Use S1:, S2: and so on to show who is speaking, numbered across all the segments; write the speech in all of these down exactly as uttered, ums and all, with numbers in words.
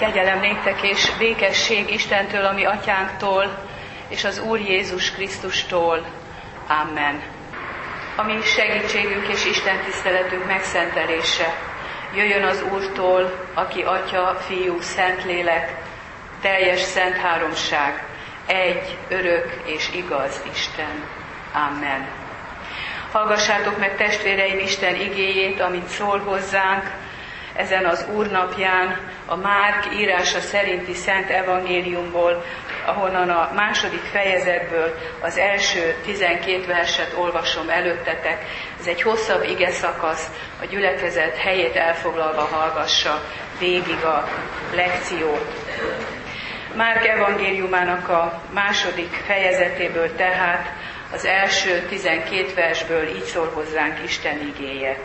S1: Kegyelem néktek és békesség Istentől, a mi atyánktól, és az Úr Jézus Krisztustól. Amen. A mi segítségünk és Isten tiszteletünk megszentelése jöjjön az Úrtól, aki Atya, Fiú, Szentlélek, teljes szent háromság, egy, örök és igaz Isten. Amen. Hallgassátok meg, testvéreim, Isten igéjét, amit szól hozzánk ezen az Úrnapján, a Márk írása szerinti Szent Evangéliumból, ahonnan a második fejezetből az első tizenkét verset olvasom előttetek. Ez egy hosszabb igeszakasz, a gyülekezet helyét elfoglalva hallgassa végig a lekciót. Márk evangéliumának a második fejezetéből tehát az első tizenkét versből így szól hozzánk Isten igéje.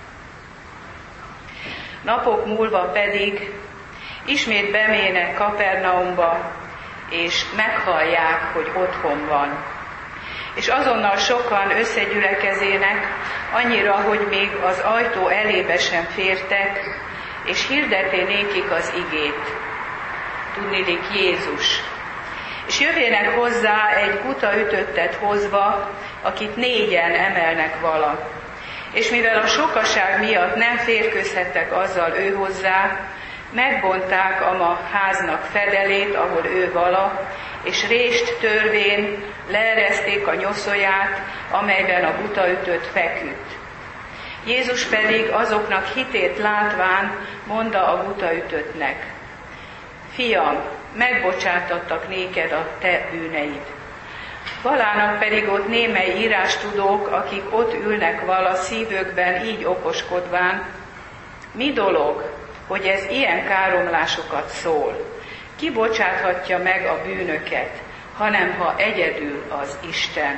S1: Napok múlva pedig ismét bemének Kapernaumba, és meghallják, hogy otthon van. És azonnal sokan összegyülekezének, annyira, hogy még az ajtó elébe sem fértek, és hirdeté nékik az igét. Tudniillik Jézus. És jövének hozzá egy buta ütöttet hozva, akit négyen emelnek vala. És mivel a sokaság miatt nem férkőzhettek azzal ő hozzá, megbonták ama háznak fedelét, ahol ő vala, és rést törvén leereszték a nyoszóját, amelyben a buta ütött feküdt. Jézus pedig azoknak hitét látván mondta a buta ütöttnek: Fiam, megbocsátattak néked a te bűneid. Valának pedig ott némely írástudók, akik ott ülnek vala szívükben így okoskodván: mi dolog, hogy ez ilyen káromlásokat szól? Ki bocsáthatja meg a bűnöket, hanem ha egyedül az Isten?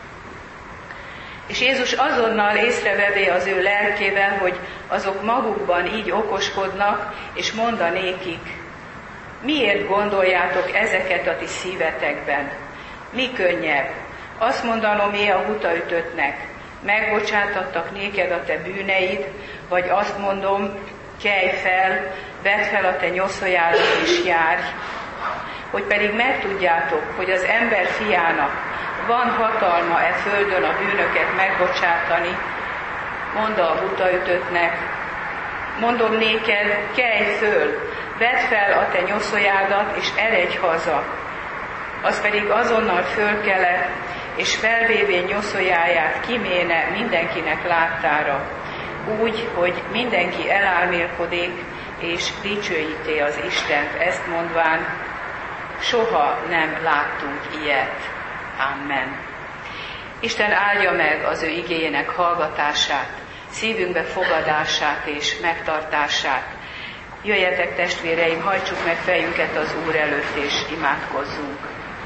S1: És Jézus azonnal észrevevé az ő lelkével, hogy azok magukban így okoskodnak, és mondta nékik: miért gondoljátok ezeket a ti szívetekben? Mi könnyebb? Azt mondanom-é a butaütöttnek: megbocsátattak néked a te bűneid, vagy azt mondom: kelj fel, vedd fel a te nyoszójádat és járj. Hogy pedig megtudjátok, hogy az ember fiának van hatalma e földön a bűnöket megbocsátani, mondta a butaütöttnek: mondom néked, kelj föl, vedd fel a te nyoszójádat, és eredj haza. Az pedig azonnal fölkelett, és felvévén nyoszójáját kiméne mindenkinek láttára, úgy, hogy mindenki elálmélkodik, és dicsőíti az Istent, ezt mondván: soha nem láttunk ilyet. Amen. Isten áldja meg az ő igéjének hallgatását, szívünkbe fogadását és megtartását. Jöjjetek, testvéreim, hajtsuk meg fejünket az Úr előtt, és imádkozzunk.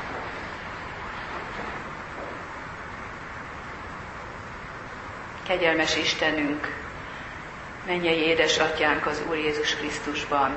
S1: Kegyelmes Istenünk, mennyei édesatyánk az Úr Jézus Krisztusban,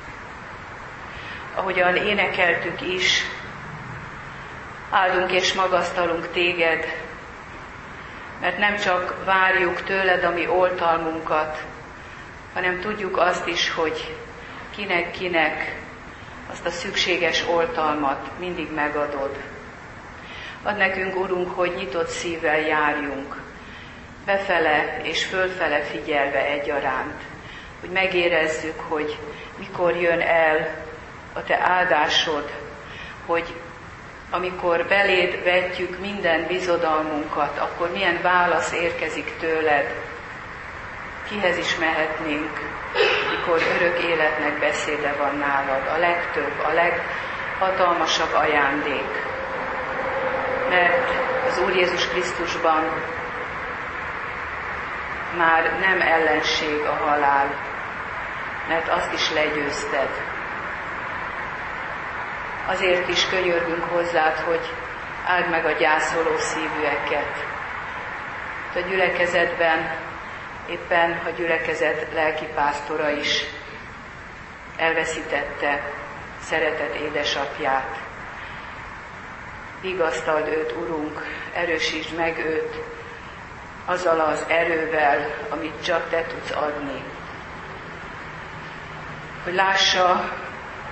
S1: ahogyan énekeltük is, áldunk és magasztalunk téged, mert nem csak várjuk tőled a mi oltalmunkat, hanem tudjuk azt is, hogy kinek-kinek azt a szükséges oltalmat mindig megadod. Add nekünk, Urunk, hogy nyitott szívvel járjunk, befele és fölfele figyelve egyaránt, hogy megérezzük, hogy mikor jön el a te áldásod, hogy amikor beléd vetjük minden bizodalmunkat, akkor milyen válasz érkezik tőled, kihez is mehetnénk, mikor örök életnek beszéde van nálad, a legtöbb, a leghatalmasabb ajándék. Mert az Úr Jézus Krisztusban már nem ellenség a halál, mert azt is legyőzted. Azért is könyörgünk hozzád, hogy áld meg a gyászoló szívűeket. A gyülekezetben éppen a gyülekezet lelkipásztora is elveszítette szeretett édesapját. Vigasztald őt, Urunk, erősítsd meg őt azzal az erővel, amit csak te tudsz adni. Hogy lássa,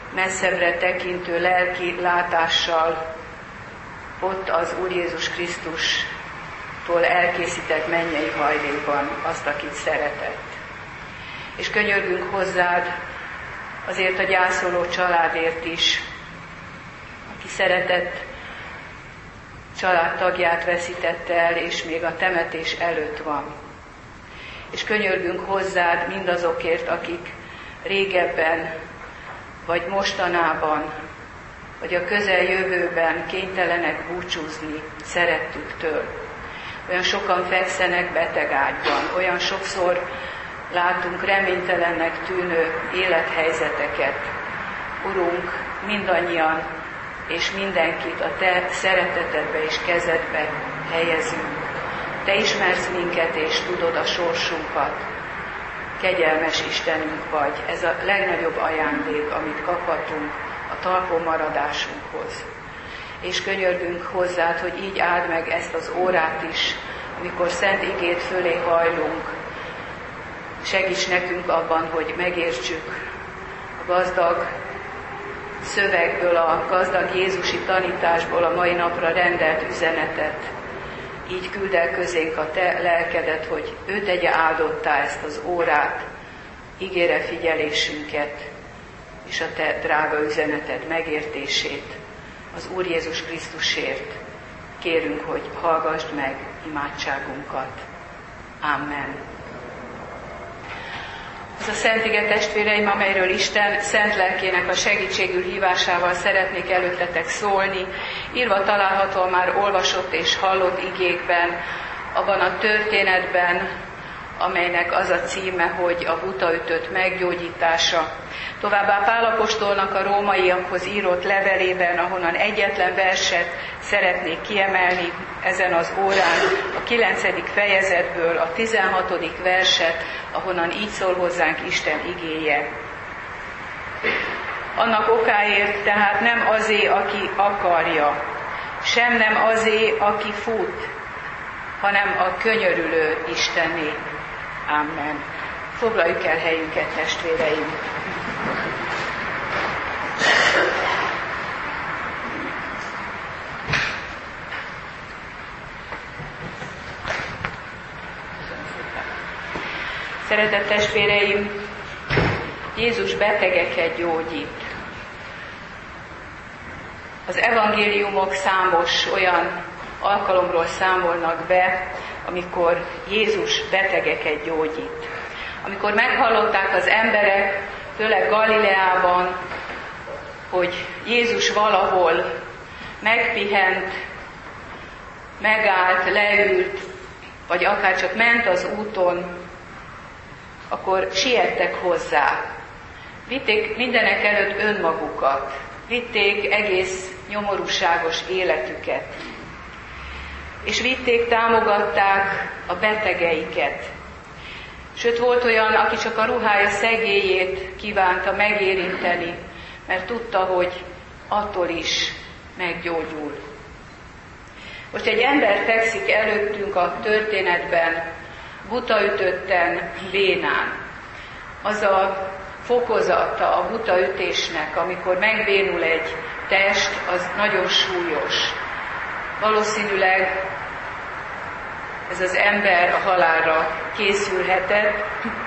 S1: messzebbre tekintő lelki látással ott az Úr Jézus Krisztustól elkészített mennyei hajlékban azt, akit szeretett. És könyörgünk hozzád azért a gyászoló családért is, aki szeretett családtagját veszítette el, és még a temetés előtt van. És könyörgünk hozzád mindazokért, akik régebben, vagy mostanában, vagy a közeljövőben kénytelenek búcsúzni szerettüktől. Olyan sokan fekszenek betegágyban, olyan sokszor látunk reménytelennek tűnő élethelyzeteket. Urunk, mindannyian és mindenkit a Te szeretetedbe és kezedbe helyezünk. Te ismersz minket és tudod a sorsunkat. Kegyelmes Istenünk vagy. Ez a legnagyobb ajándék, amit kaphatunk a talpon maradásunkhoz. És könyörgünk hozzád, hogy így áld meg ezt az órát is, amikor szent igét fölé hajlunk. Segíts nekünk abban, hogy megértsük a gazdag szövegből, a gazdag jézusi tanításból a mai napra rendelt üzenetet. Így küld el közénk a Te lelkedet, hogy ő tegye áldottá ezt az órát, ígére figyelésünket, és a Te drága üzeneted megértését az Úr Jézus Krisztusért. Kérünk, hogy hallgassd meg imádságunkat. Amen. Ez a Szent Ige, testvéreim, amelyről Isten szent lelkének a segítségül hívásával szeretnék előttetek szólni, írva található a már olvasott és hallott igékben, abban a történetben, amelynek az a címe, hogy a butaütött meggyógyítása. Továbbá Pál apostolnak a rómaiakhoz írott levelében, ahonnan egyetlen verset szeretnék kiemelni ezen az órán, a kilencedik fejezetből a tizenhatodik verset, ahonnan így szól hozzánk Isten igéje. Annak okáért tehát nem azé, aki akarja, sem nem azé, aki fut, hanem a könyörülő Istené. Amen. Foglaljuk el helyünket, testvéreim! Szeretett testvéreim, Jézus betegeket gyógyít. Az evangéliumok számos olyan alkalomról számolnak be, amikor Jézus betegeket gyógyít. Amikor meghallották az emberek, főleg Galileában, hogy Jézus valahol megpihent, megállt, leült, vagy akár csak ment az úton, akkor siettek hozzá. Vitték mindenek előtt önmagukat, vitték egész nyomorúságos életüket, és vitték, támogatták a betegeiket. Sőt, volt olyan, aki csak a ruhája szegélyét kívánta megérinteni, mert tudta, hogy attól is meggyógyul. Most egy ember fekszik előttünk a történetben, butaütötten, bénán. Az a fokozata a butaütésnek, amikor megbénul egy test, az nagyon súlyos. Valószínűleg ez az ember a halálra készülhetett,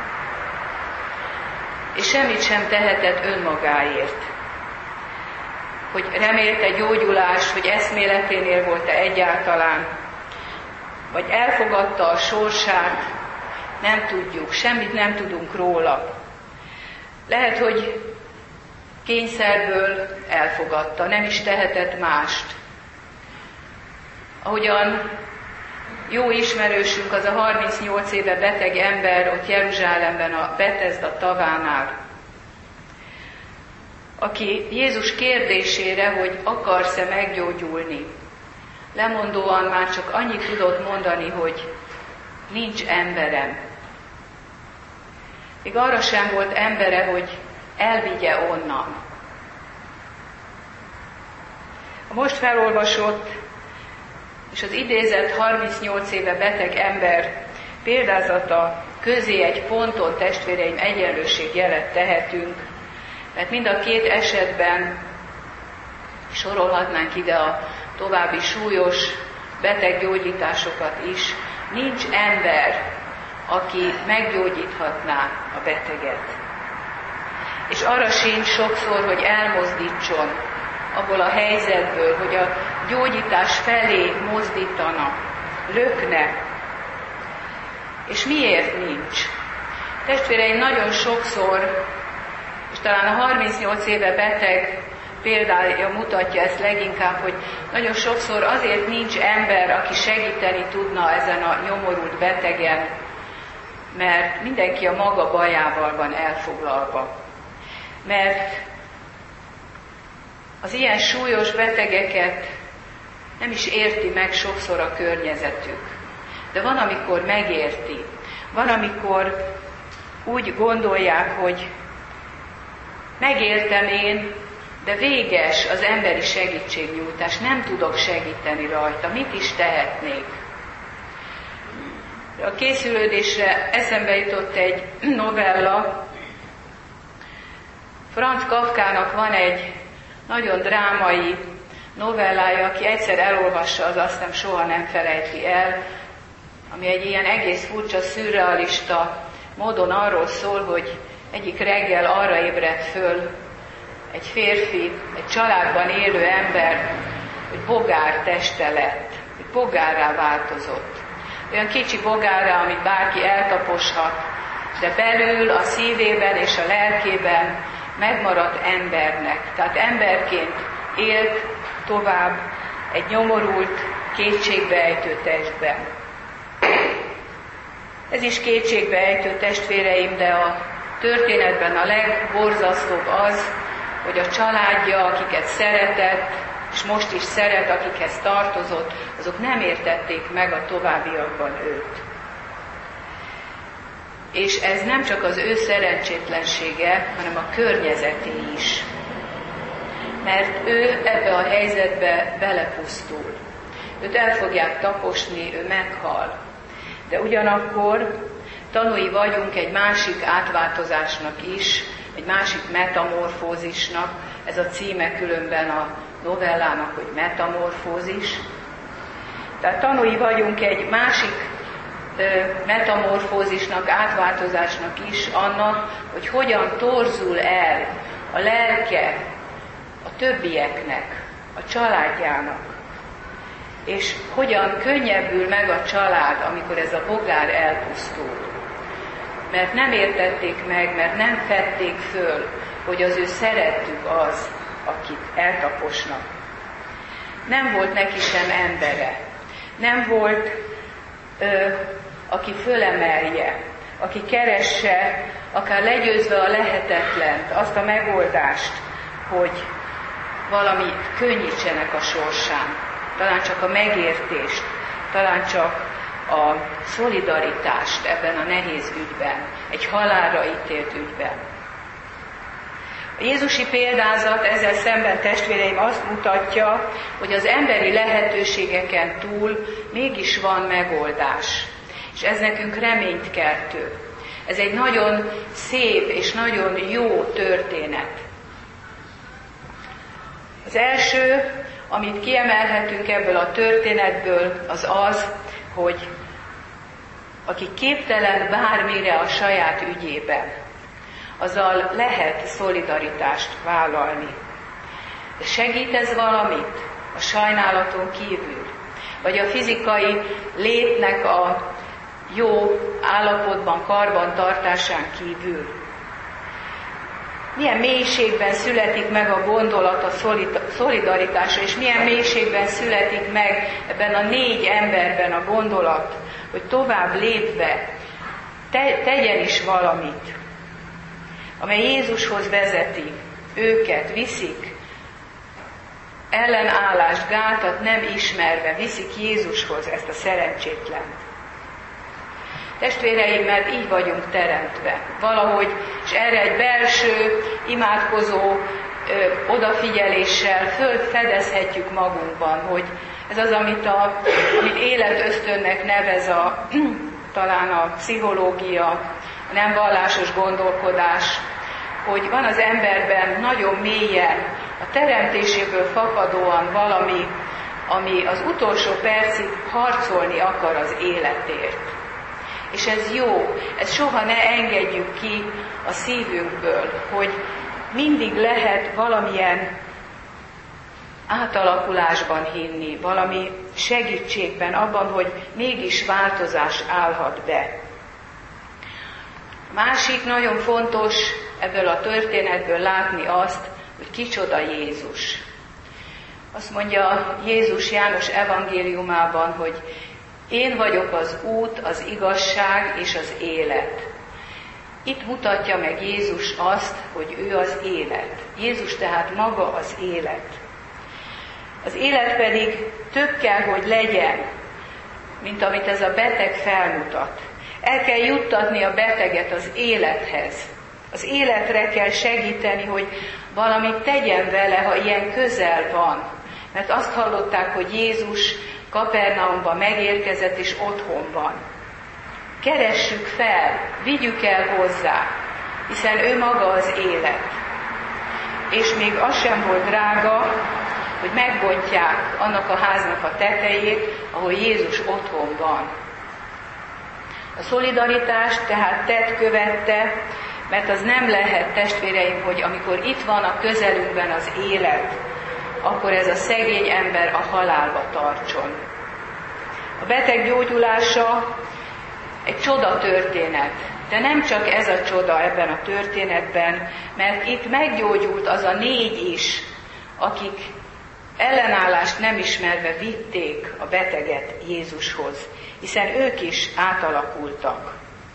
S1: és semmit sem tehetett önmagáért. Hogy remélte gyógyulás, hogy eszméleténél volt-e egyáltalán, vagy elfogadta a sorsát, nem tudjuk, semmit nem tudunk róla. Lehet, hogy kényszerből elfogadta, nem is tehetett mást. Ahogyan jó ismerősünk, az a harmincnyolc éve beteg ember ott Jeruzsálemben a Betesda tavánál, aki Jézus kérdésére, hogy akarsz-e meggyógyulni, lemondóan már csak annyit tudott mondani, hogy nincs emberem. Még arra sem volt embere, hogy elvigye onnan. A most felolvasott és az idézett harmincnyolc éve beteg ember példázata közé egy ponton, testvéreim, egyenlőségjelet tehetünk, Mert mind a két esetben sorolhatnánk ide a további súlyos beteggyógyításokat is. Nincs ember, aki meggyógyíthatná a beteget. És arra sincs sokszor, hogy elmozdítson abból a helyzetből, hogy a gyógyítás felé mozdítana, lökne. És miért nincs? Testvéreim, nagyon sokszor, és talán a harmincnyolc éve beteg példája mutatja ezt leginkább, hogy nagyon sokszor azért nincs ember, aki segíteni tudna ezen a nyomorult betegen, mert mindenki a maga bajával van elfoglalva. Mert az ilyen súlyos betegeket nem is érti meg sokszor a környezetük. De van, amikor megérti. Van, amikor úgy gondolják, hogy megértem én, de véges az emberi segítségnyújtás, nem tudok segíteni rajta, mit is tehetnék. A készülődésre eszembe jutott egy novella. Franz Kafkának van egy nagyon drámai novellája, aki egyszer elolvassa, az azt nem soha nem felejti el, ami egy ilyen egész furcsa, szürrealista módon arról szól, hogy egyik reggel arra ébredt föl egy férfi, egy családban élő ember, hogy bogár teste lett, hogy bogárrá változott. Olyan kicsi bogárrá, amit bárki eltaposhat, de belül, a szívében és a lelkében megmaradt embernek. Tehát emberként élt tovább egy nyomorult, kétségbeejtő testben. Ez is kétségbeejtő, testvéreim, de a történetben a legborzasztóbb az, hogy a családja, akiket szeretett, és most is szeret, akikhez tartozott, azok nem értették meg a továbbiakban őt. És ez nem csak az ő szerencsétlensége, hanem a környezeté is. Mert ő ebbe a helyzetbe belepusztul. Őt el fogják taposni, ő meghal. De ugyanakkor tanúi vagyunk egy másik átváltozásnak is, egy másik metamorfózisnak, ez a címe különben a novellának, hogy metamorfózis. Tehát tanúi vagyunk egy másik ö, metamorfózisnak, átváltozásnak is, annak, hogy hogyan torzul el a lelke a többieknek, a családjának, és hogyan könnyebbül meg a család, amikor ez a bogár elpusztul. Mert nem értették meg, mert nem fedték föl, hogy az ő szerettük az, akit eltaposnak. Nem volt neki sem embere. Nem volt, ö, aki fölemelje, aki keresse, akár legyőzve a lehetetlent, azt a megoldást, hogy valami könnyítsenek a sorsán. Talán csak a megértést, talán csak a szolidaritást ebben a nehéz ügyben, egy halálra ítélt ügyben. A jézusi példázat ezzel szemben, testvéreim, azt mutatja, hogy az emberi lehetőségeken túl mégis van megoldás. És ez nekünk reményt keltő. Ez egy nagyon szép és nagyon jó történet. Az első, amit kiemelhetünk ebből a történetből, az az, hogy aki képtelen bármire a saját ügyében, azzal lehet szolidaritást vállalni. De segít ez valamit a sajnálaton kívül? Vagy a fizikai létnek a jó állapotban, karbantartásán kívül? Milyen mélységben születik meg a gondolat a szolidaritásra, és milyen mélységben születik meg ebben a négy emberben a gondolat, hogy tovább lépve te, tegyen is valamit, amely Jézushoz vezeti őket, viszik, ellenállást, gátat nem ismerve viszik Jézushoz ezt a szerencsétlent. Testvéreim, mert így vagyunk teremtve. Valahogy, és erre egy belső, imádkozó ö, odafigyeléssel fölfedezhetjük magunkban, hogy ez az, amit, a, amit életösztönnek nevez a, talán a pszichológia, a nem vallásos gondolkodás, hogy van az emberben nagyon mélyen, a teremtéséből fakadóan valami, ami az utolsó percig harcolni akar az életért. És ez jó, ezt soha ne engedjük ki a szívünkből, hogy mindig lehet valamilyen átalakulásban hinni, valami segítségben, abban, hogy mégis változás állhat be. Másik nagyon fontos ebből a történetből látni azt, hogy kicsoda Jézus. Azt mondja Jézus János evangéliumában, hogy én vagyok az út, az igazság és az élet. Itt mutatja meg Jézus azt, hogy ő az élet. Jézus tehát maga az élet. Az élet pedig több kell, hogy legyen, mint amit ez a beteg felmutat. El kell juttatni a beteget az élethez. Az életre kell segíteni, hogy valamit tegyen vele, ha ilyen közel van. Mert azt hallották, hogy Jézus Kapernaumba megérkezett és otthon van. Keressük fel, vigyük el hozzá, hiszen ő maga az élet. És még az sem volt drága, hogy megbontják annak a háznak a tetejét, ahol Jézus otthon van. A szolidaritást tehát tett követte, mert az nem lehet, testvéreim, hogy amikor itt van a közelünkben az élet, akkor ez a szegény ember a halálba tartson. A beteg gyógyulása egy csoda történet, de nem csak ez a csoda ebben a történetben, mert itt meggyógyult az a négy is, akik ellenállást nem ismerve vitték a beteget Jézushoz, hiszen ők is átalakultak.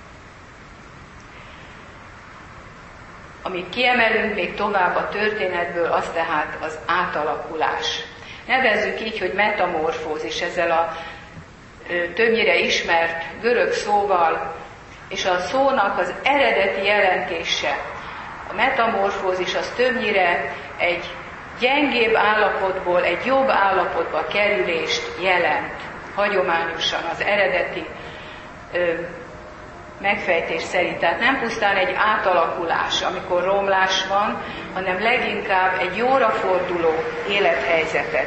S1: Amit kiemelünk még tovább a történetből, az tehát az átalakulás. Nevezzük így, hogy metamorfózis, ezzel a többnyire ismert görög szóval, és a szónak az eredeti jelentése. A metamorfózis az többnyire egy gyengébb állapotból egy jobb állapotba kerülést jelent, hagyományosan az eredeti ö, megfejtés szerint. Tehát nem pusztán egy átalakulás, amikor romlás van, hanem leginkább egy jóra forduló élethelyzetet.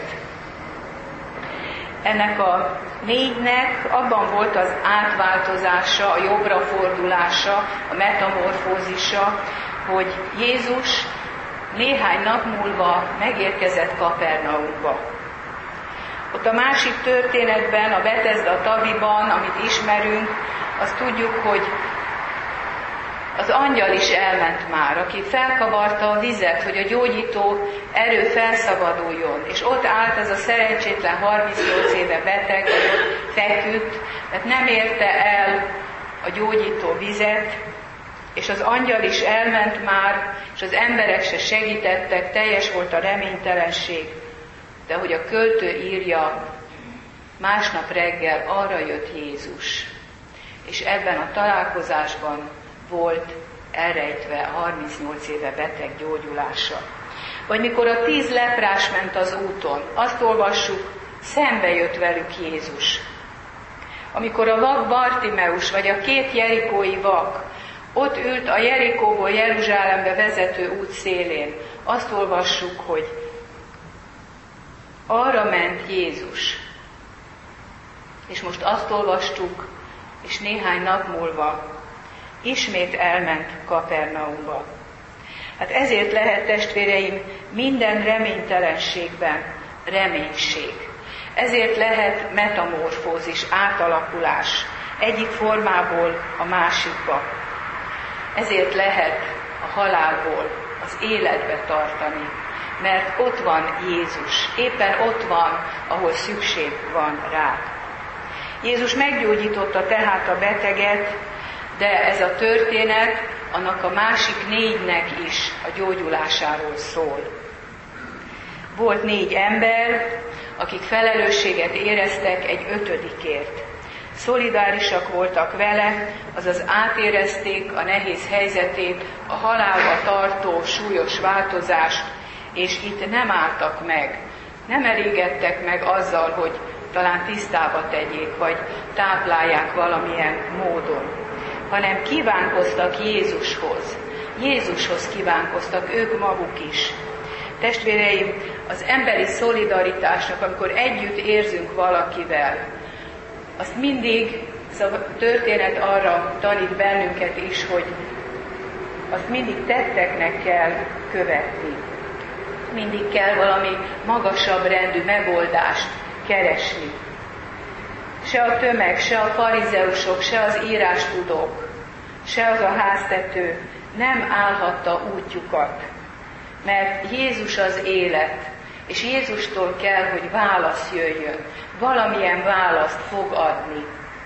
S1: Ennek a négynek abban volt az átváltozása, a jobbra fordulása, a metamorfózisa, hogy Jézus néhány nap múlva megérkezett Kapernaumba. Ott a másik történetben, a Betesda taviban, amit ismerünk, azt tudjuk, hogy az angyal is elment már, aki felkavarta a vizet, hogy a gyógyító erő felszabaduljon. És ott állt ez a szerencsétlen harmincnyolc éve beteg, vagy ott feküdt, mert nem érte el a gyógyító vizet, és az angyal is elment már, és az emberek se segítettek, teljes volt a reménytelenség. De hogy a költő írja, másnap reggel arra jött Jézus, és ebben a találkozásban volt elrejtve a harmincnyolc éve beteg gyógyulása. Vagy mikor a tíz leprás ment az úton, azt olvassuk, szembe jött velük Jézus. Amikor a vak Bartimeus, vagy a két jerikói vak ott ült a Jerikóból Jeruzsálembe vezető út szélén, azt olvassuk, hogy arra ment Jézus. És most azt olvastuk, és néhány nap múlva ismét elment Kapernaumba. Hát ezért lehet, testvéreim, minden reménytelenségben reménység. Ezért lehet metamorfózis, átalakulás egyik formából a másikba. Ezért lehet a halálból az életbe tartani, mert ott van Jézus, éppen ott van, ahol szükség van rá. Jézus meggyógyította tehát a beteget, de ez a történet annak a másik négynek is a gyógyulásáról szól. Volt négy ember, akik felelősséget éreztek egy ötödikért. Szolidárisak voltak vele, azaz átérezték a nehéz helyzetét, a halálba tartó súlyos változást, és itt nem álltak meg, nem elégedtek meg azzal, hogy talán tisztába tegyék, vagy táplálják valamilyen módon, hanem kívánkoztak Jézushoz, Jézushoz kívánkoztak, ők maguk is. Testvéreim, az emberi szolidaritásnak, amikor együtt érzünk valakivel, azt mindig, ez a történet arra tanít bennünket is, hogy azt mindig tetteknek kell követni. Mindig kell valami magasabb rendű megoldást keresni. Se a tömeg, se a farizeusok, se az írástudók, se az a háztető nem állhatta útjukat, mert Jézus az élet, és Jézustól kell, hogy válasz jöjjön, valamilyen választ fog adni.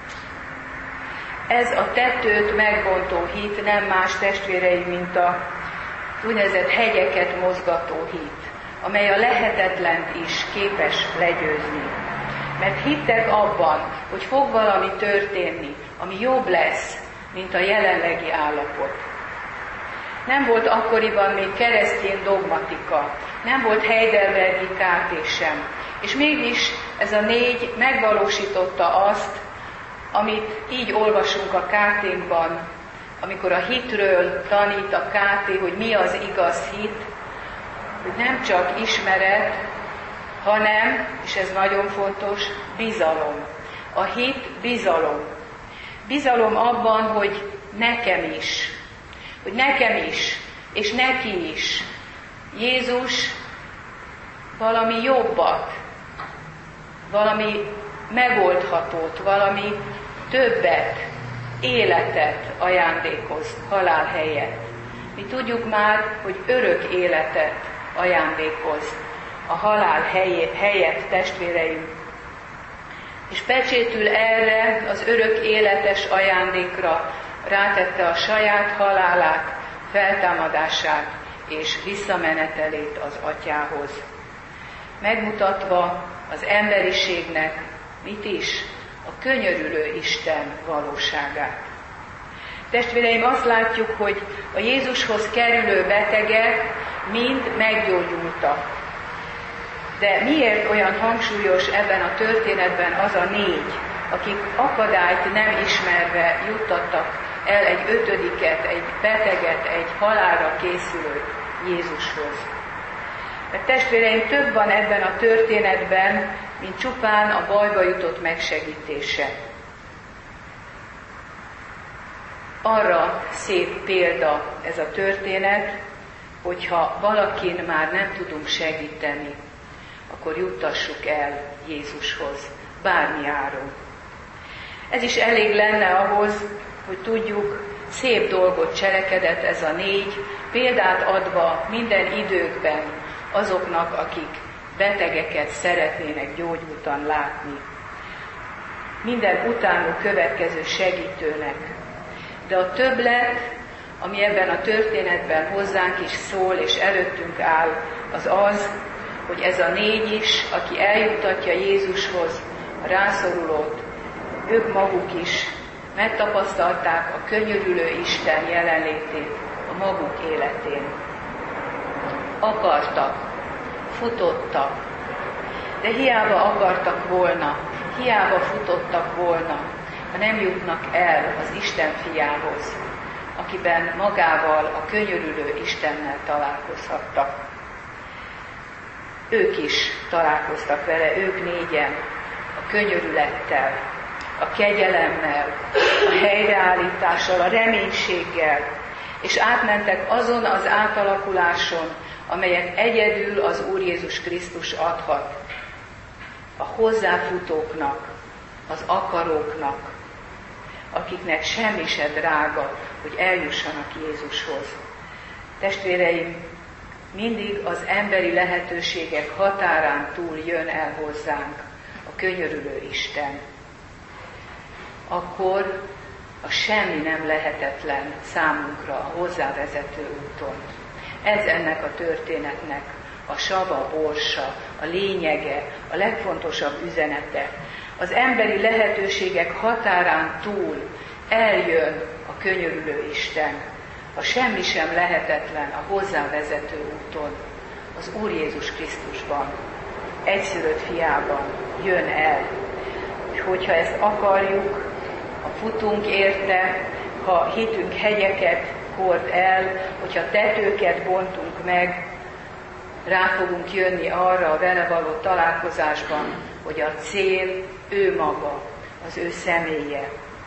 S1: Ez a tetőt megbontó hit nem más, testvéreim, mint a úgynevezett hegyeket mozgató hit, amely a lehetetlent is képes legyőzni. Mert hittek abban, hogy fog valami történni, ami jobb lesz, mint a jelenlegi állapot. Nem volt akkoriban még keresztény dogmatika, nem volt heidelbergi kátés sem, és mégis ez a négy megvalósította azt, amit így olvasunk a káténkban, amikor a hitről tanít a káté, hogy mi az igaz hit, hogy nem csak ismeret, hanem, és ez nagyon fontos, bizalom. A hit bizalom. Bizalom abban, hogy nekem is, hogy nekem is, és neki is Jézus valami jobbat, valami megoldhatót, valami többet, életet ajándékoz halál helyett. Mi tudjuk már, hogy örök életet ajándékoz a halál helyett, testvéreim. És pecsétül erre az örök életes ajándékra rátette a saját halálát, feltámadását és visszamenetelét az Atyához. Megmutatva az emberiségnek mit is? A könyörülő Isten valóságát. Testvéreim, azt látjuk, hogy a Jézushoz kerülő betegek mind meggyógyultak. De miért olyan hangsúlyos ebben a történetben az a négy, akik akadályt nem ismerve juttattak el egy ötödiket, egy beteget, egy halálra készülőt Jézushoz? Mert testvéreim, több van ebben a történetben, mint csupán a bajba jutott megsegítése. Arra szép példa ez a történet, hogyha valakin már nem tudunk segíteni, akkor juttassuk el Jézushoz, bármi áron. Ez is elég lenne ahhoz, hogy tudjuk, szép dolgot cselekedett ez a négy, példát adva minden időkben azoknak, akik betegeket szeretnének gyógyultan látni. Minden utánuk következő segítőnek. De a többlet, ami ebben a történetben hozzánk is szól és előttünk áll, az az, hogy ez a négy is, aki eljuttatja Jézushoz a rászorulót, ők maguk is megtapasztalták a könyörülő Isten jelenlétét a maguk életén. Akartak, futottak, de hiába akartak volna, hiába futottak volna, ha nem jutnak el az Isten fiához, akiben magával, a könyörülő Istennel találkozhattak. Ők is találkoztak vele, ők négyen, a könyörülettel, a kegyelemmel, a helyreállítással, a reménységgel, és átmentek azon az átalakuláson, amelyet egyedül az Úr Jézus Krisztus adhat. A hozzáfutóknak, az akaróknak, akiknek semmi se drága, hogy eljussanak Jézushoz. Testvéreim, mindig az emberi lehetőségek határán túl jön el hozzánk a könyörülő Isten. Akkor a semmi nem lehetetlen számunkra a hozzávezető úton. Ez ennek a történetnek a sava, borsa, a lényege, a legfontosabb üzenete. Az emberi lehetőségek határán túl eljön a könyörülő Isten. A semmi sem lehetetlen a hozzávezető úton, az Úr Jézus Krisztusban, egyszülött fiában jön el. És hogyha ezt akarjuk, ha futunk érte, ha hitünk hegyeket hord el, hogyha tetőket bontunk meg, rá fogunk jönni arra a vele való találkozásban, hogy a cél ő maga, az ő személye.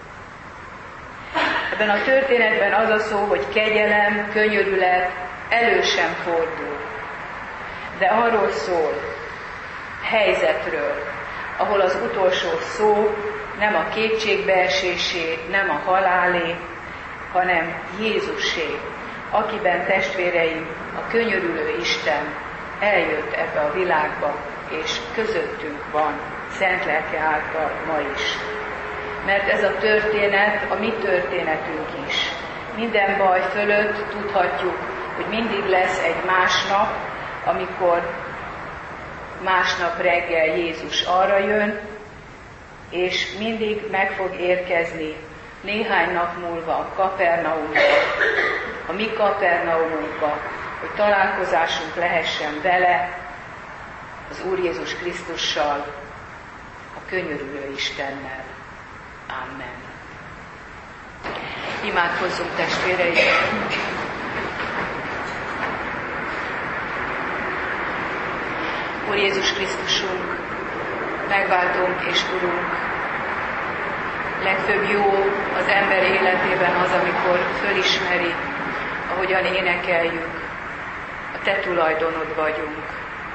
S1: Ebben a történetben az a szó, hogy kegyelem, könyörület elő sem fordul. De arról szól, helyzetről, ahol az utolsó szó nem a kétségbeesésé, nem a halálé, hanem Jézusé, akiben testvéreim a könyörülő Isten eljött ebbe a világba, és közöttünk van, szent lelke által ma is. Mert ez a történet a mi történetünk is. Minden baj fölött tudhatjuk, hogy mindig lesz egy másnap, amikor másnap reggel Jézus arra jön, és mindig meg fog érkezni néhány nap múlva a Kapernaumba, a mi Kapernaumunkba, hogy találkozásunk lehessen vele, az Úr Jézus Krisztussal, a könyörülő Istennel. Amen. Imádkozzunk, testvéreim! Úr Jézus Krisztusunk, megváltónk és Urunk, legfőbb jó az ember életében az, amikor fölismeri, ahogyan énekeljük, a Te tulajdonod vagyunk.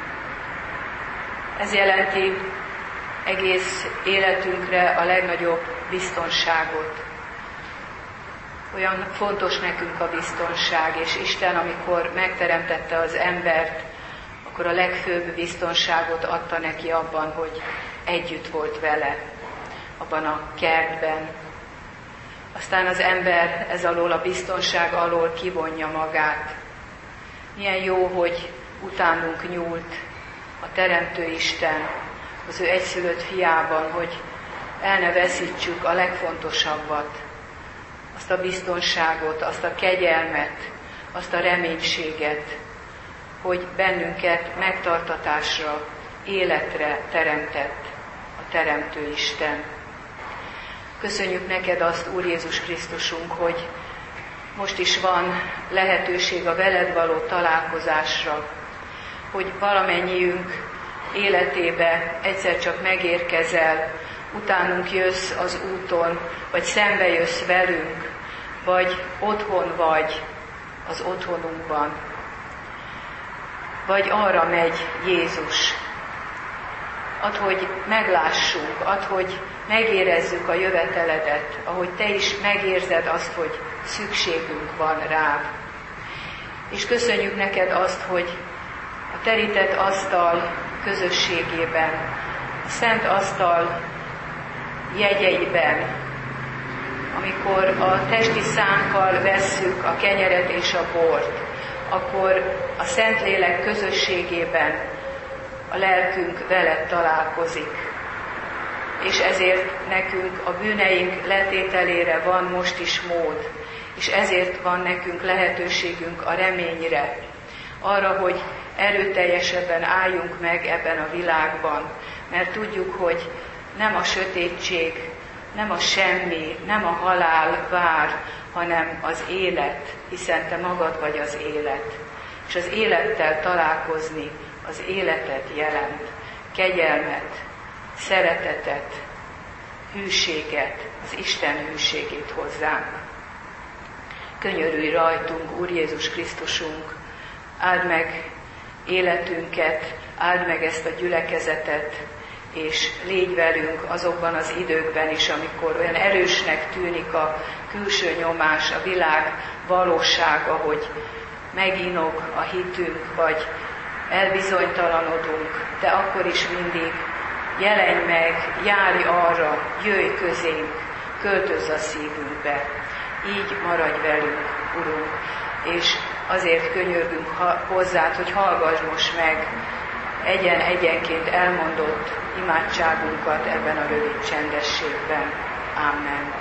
S1: Ez jelenti egész életünkre a legnagyobb biztonságot. Olyan fontos nekünk a biztonság, és Isten, amikor megteremtette az embert, akkor a legfőbb biztonságot adta neki abban, hogy együtt volt vele, abban a kertben. Aztán az ember ez alól, a biztonság alól kivonja magát. Milyen jó, hogy utánunk nyúlt a Teremtő Isten az ő egyszülött fiában, hogy el ne veszítsük a legfontosabbat, azt a biztonságot, azt a kegyelmet, azt a reménységet, hogy bennünket megtartatásra, életre teremtett a Teremtő Isten. Köszönjük neked azt, Úr Jézus Krisztusunk, hogy most is van lehetőség a veled való találkozásra, hogy valamennyiünk életébe egyszer csak megérkezel, utánunk jössz az úton, vagy szembe jössz velünk, vagy otthon vagy az otthonunkban, vagy arra megy Jézus. Add, hogy meglássunk, add, hogy megérezzük a jöveteledet, ahogy te is megérzed azt, hogy szükségünk van rád. És köszönjük neked azt, hogy a terített asztal közösségében, a szent asztal jegyeiben, amikor a testi szánkkal vesszük a kenyeret és a bort, akkor a Szentlélek közösségében a lelkünk veled találkozik. És ezért nekünk a bűneink letételére van most is mód, és ezért van nekünk lehetőségünk a reményre, arra, hogy erőteljesebben álljunk meg ebben a világban, mert tudjuk, hogy nem a sötétség, nem a semmi, nem a halál vár, hanem az élet, hiszen te magad vagy az élet. És az élettel találkozni az életet jelent, kegyelmet, szeretetet, hűséget, az Isten hűségét hozzánk. Könyörülj rajtunk, Úr Jézus Krisztusunk, áld meg életünket, áld meg ezt a gyülekezetet, és légy velünk azokban az időkben is, amikor olyan erősnek tűnik a külső nyomás, a világ valósága, hogy meginog a hitünk, vagy elbizonytalanodunk, de akkor is mindig jelenj meg, járj arra, jöjj közénk, költözz a szívünkbe. Így maradj velünk, Urunk, és azért könyörgünk hozzád, hogy hallgass most meg egyen-egyenként elmondott imádságunkat ebben a rövid csendességben. Amen.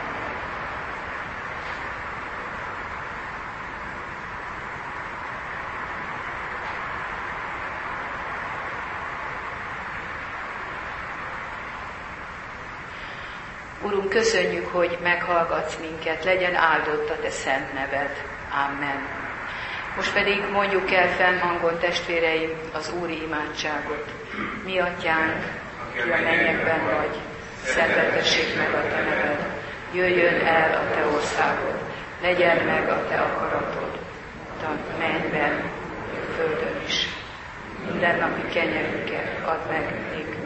S1: Urunk, köszönjük, hogy meghallgatsz minket, legyen áldott a te szent neved. Amen. Most pedig mondjuk el fennhangon, testvéreim, az Úri imádságot. Mi atyánk, ki a mennyekben vagy, szenteltessék meg a te neved, jöjjön el a te országod, legyen meg a te akaratod, a mennyben, földön is. Mindennapi kenyerünket add meg nekünk